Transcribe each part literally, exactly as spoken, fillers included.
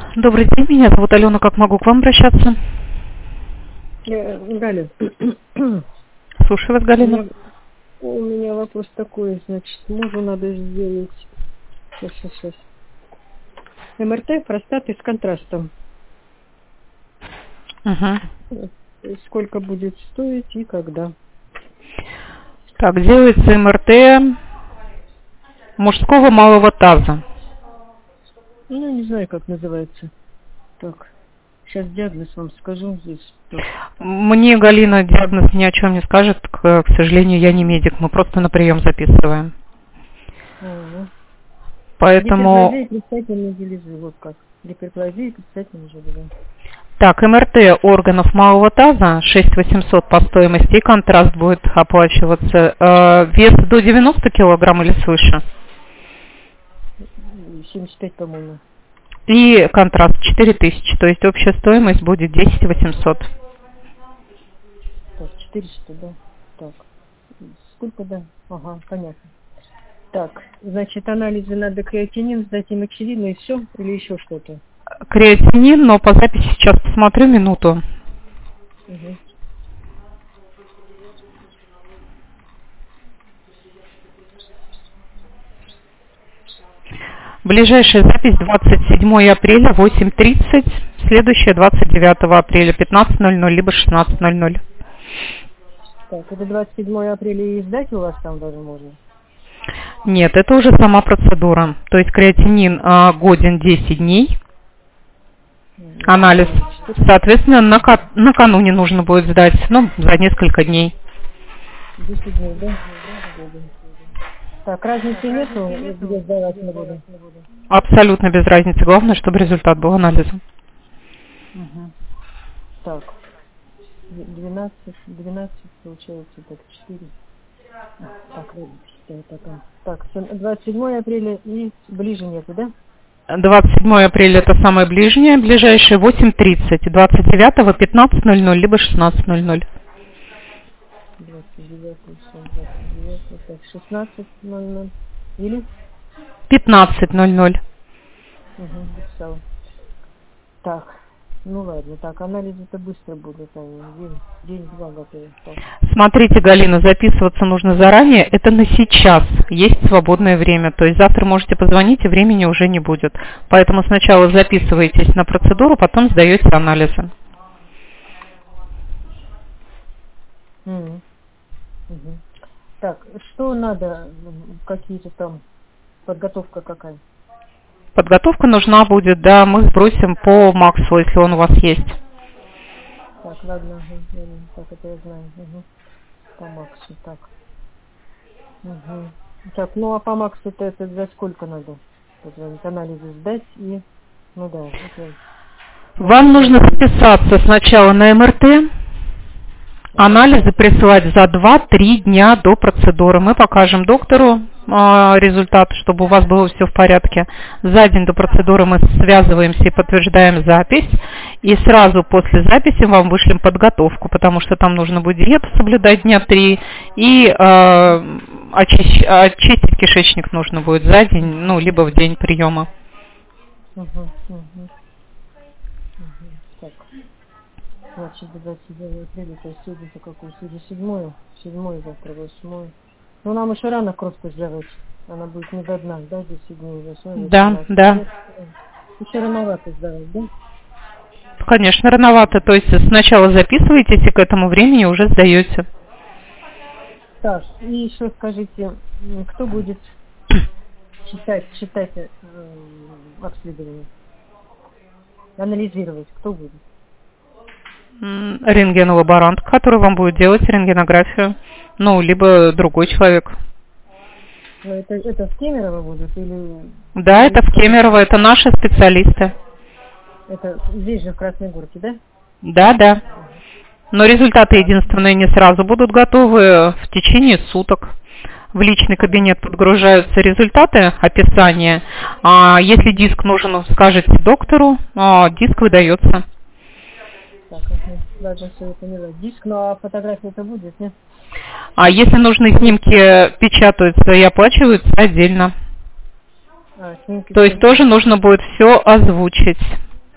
Добрый день, меня зовут Алена. Как могу к вам обращаться? Э, Галя, Слушаю вас, у Галина. меня, у меня вопрос такой, значит, мужу надо сделать сейчас, сейчас, сейчас. МРТ простаты с контрастом. Угу. Э, Сколько будет стоить и когда? Так, делается МРТ мужского малого таза. Ну, не знаю, как называется. Так, сейчас диагноз вам скажу здесь. Так. Мне Галина диагноз ни о чем не скажет. К, к сожалению, я не медик. Мы просто на прием записываем. Ага. Поэтому... Гиперплазия предстательной железы, вот как. Гиперплазия предстательной железы. Так, МРТ органов малого таза шесть тысяч восемьсот по стоимости, и контраст будет оплачиваться. Э, вес до девяноста килограмм или свыше. семьдесят пять, по-моему. И контраст четыре тысячи, то есть общая стоимость будет десять тысяч восемьсот. Так, четыреста, да? Так. Сколько, да? Ага, понятно. Так, значит, анализы надо креатинин, сдать и мочевину, и все? Или еще что-то? Креатинин, но по записи сейчас посмотрю минуту. Угу. Ближайшая запись двадцать седьмого апреля, восемь тридцать. Следующая двадцать девятого апреля, пятнадцать ноль ноль, либо шестнадцать ноль ноль. Так, это двадцать седьмого апреля и сдать у вас там даже можно? Нет, это уже сама процедура. То есть креатинин а, годен десять дней. Анализ. Соответственно, нака- накануне нужно будет сдать, ну, за несколько дней. десять дней, да? Так, разницы нету, где сдавать не буду? Абсолютно без разницы. Главное, чтобы результат был анализа. Угу. Так, двенадцать, двенадцать получается, так, четыре. Так, ладно, считаю потом. Так, двадцать седьмого апреля и ближе нету, да? двадцать седьмого апреля это самое ближнее, ближайшее восемь тридцать, двадцать девятого пятнадцать ноль ноль, либо шестнадцать ноль ноль. двадцать девятого, двадцать девятого, так, шестнадцать ноль ноль. Или? пятнадцать ноль ноль. Угу, записала. Так, ну ладно, так, анализы-то быстро будут, они день, день-два готовы. Так. Смотрите, Галина, записываться нужно заранее, это на сейчас, есть свободное время, то есть завтра можете позвонить, и времени уже не будет. Поэтому сначала записываетесь на процедуру, потом сдаете анализы. Угу. Угу. Так, что надо, какие-то там, подготовка какая? Подготовка нужна будет, да, мы сбросим по Максу, если он у вас есть. Так, ладно, угу, так, это я знаю. Угу. По Максу, так. Угу. Так, ну а по Максу-то это за сколько надо позвонить, анализы сдать и, ну да. Это... Вам нужно записаться сначала на МРТ, анализы присылать за два-три дня до процедуры. Мы покажем доктору э, результат, чтобы у вас было все в порядке. За день до процедуры мы связываемся и подтверждаем запись. И сразу после записи вам вышлем подготовку, потому что там нужно будет диету соблюдать дня три. И э, очищ- очистить кишечник нужно будет за день, ну, либо в день приема. Угу, угу. Так. Значит, до двадцать девятого апреля, то есть сегодня-то какой? Сегодня седьмое, седьмое, завтра восьмое. Ну, нам еще рано кровь-то сдавать. Она будет не до дна, да, десять дней, восьмое, Да, да. Еще рановато сдавать, да? Конечно, рановато. То есть сначала записываетесь и к этому времени уже сдаете. Так, и еще скажите, кто будет читать, читать э, обследование? Анализировать, кто будет? Рентгенолаборант, который вам будет делать рентгенографию, ну, либо другой человек. Ну, это, это в Кемерово будет или... Да, или это в Кемерово, это наши специалисты. Это здесь же, в Красной Горке, да? Да, да. Но результаты единственные не сразу будут готовы, в течение суток. В личный кабинет подгружаются результаты, описание. А если диск нужен, скажете доктору, а диск выдается. Так, ага. Ладно, все, я поняла. Диск, ну а фотография-то будет, нет? А если нужны снимки, печатаются и оплачиваются отдельно. А, снимки. То есть тоже нужно будет все озвучить.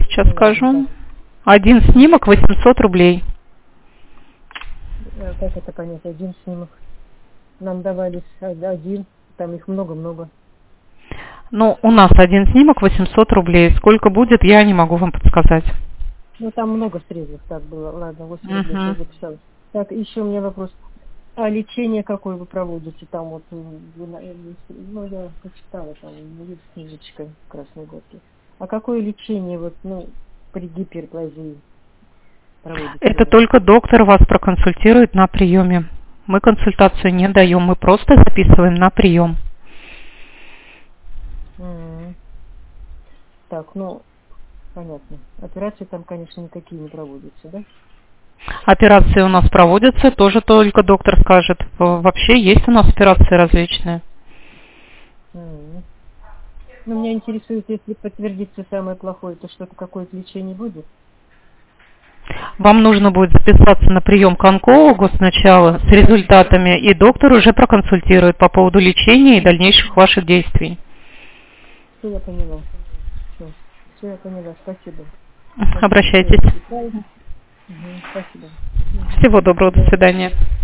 сейчас Ну, скажу. ладно, Один снимок восемьсот рублей. так. Э, Как это понять? Один снимок. Нам давали с- один, там их много-много. Ну, у нас один снимок восемьсот рублей. Сколько будет, я не могу вам подсказать. Ну, там много средств так было. Ладно, восемь рублей я Угу. записала. Так, еще у меня вопрос. А лечение какое вы проводите? Там вот, м, вы на- э, ну, я почитала, там есть книжечка в Красной Горке. А какое лечение вот, ну, при гиперплазии проводите Это у вас? только доктор вас проконсультирует на приеме. Мы консультацию не даем, мы просто записываем на прием. М. Так, ну, понятно. Операции там, конечно, никакие не проводятся, да? Операции у нас проводятся, тоже только доктор скажет. В- Вообще есть у нас операции различные. М. Ну, меня интересует, если подтвердится самое плохое, то что-то какое-то лечение будет? Вам нужно будет записаться на прием к онкологу сначала с результатами, и доктор уже проконсультирует по поводу лечения и дальнейших ваших действий. Все я поняла. Все, все я поняла. Спасибо. Спасибо. Всё я Обращайтесь. записала. Мгм, спасибо. Мгм. Всего доброго, до свидания.